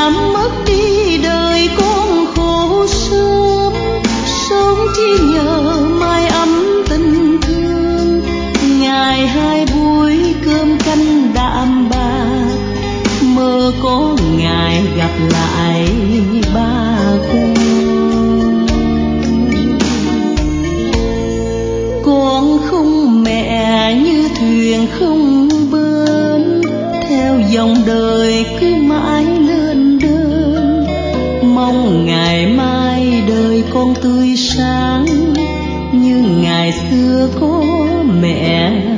mất đi đời con khổ sớm, sống chỉ nhờ mái ấm tình thương. Ngày hai buổi cơm canh đạm bạc, mơ có ngày gặp lại ba con không mẹ như thuyền không bến, theo dòng đời cứ mãi lên đơn. Mong ngày mai đời con tươi sáng như ngày xưa có mẹ